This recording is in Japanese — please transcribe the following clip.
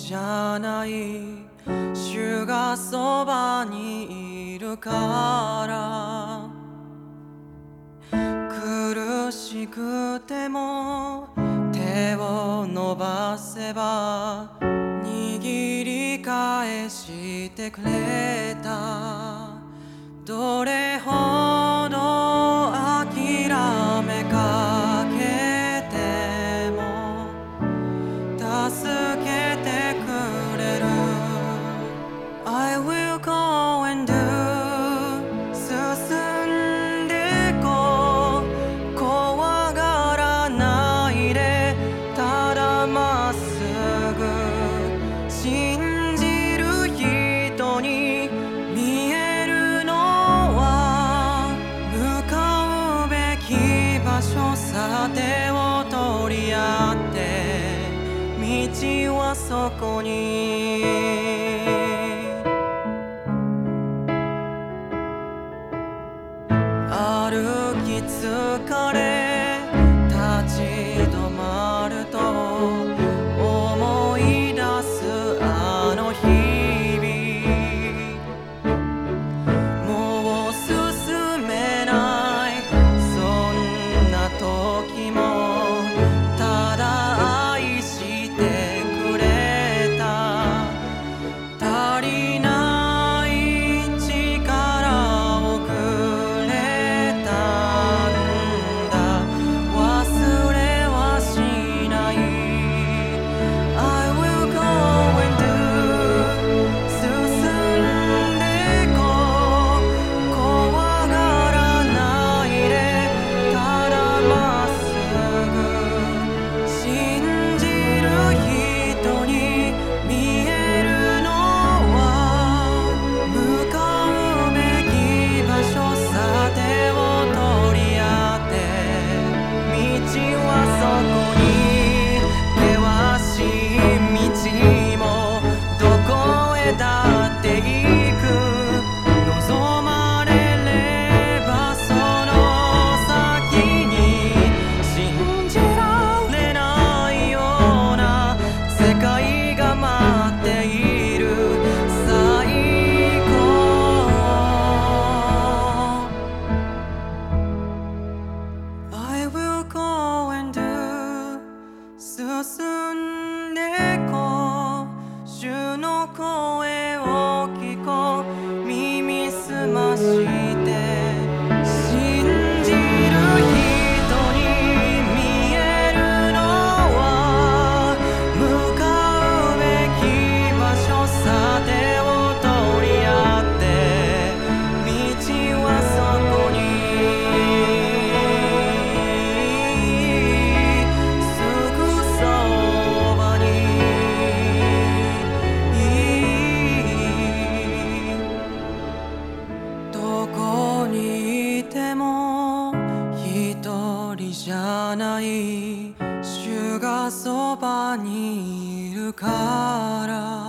じゃない、主がそばにいるから。苦しくても手を伸ばせば握り返してくれた。どれほど諦めかけても助けてくれる。 I will go and do 進んでこう、怖がらないでただまっすぐ信じる人に見えるのは向かうべき場所さ。手を取り合って道はそこに。歩き疲れ立ち止まると思い出すあの日々。もう進めないそんな時もただ愛してくれた。足りない力をくれたんだ。忘れはしない。 I will go and do 進んでこう、怖がらないでただまっすぐ信じる人に見えるのは向かうべき場所さ。手を取り合って道はそこに。険しい道もどこへだって行く。望まれればその先に信じられないような世界が待っている。最高 I will go and do 進んでこう、主の声を聞こう。耳すまして信じる人に見えるのは向かうべき場所さ。手を取り合って道はそこに。すぐそばに。どこにいても一人じゃない、主がそばにいるから。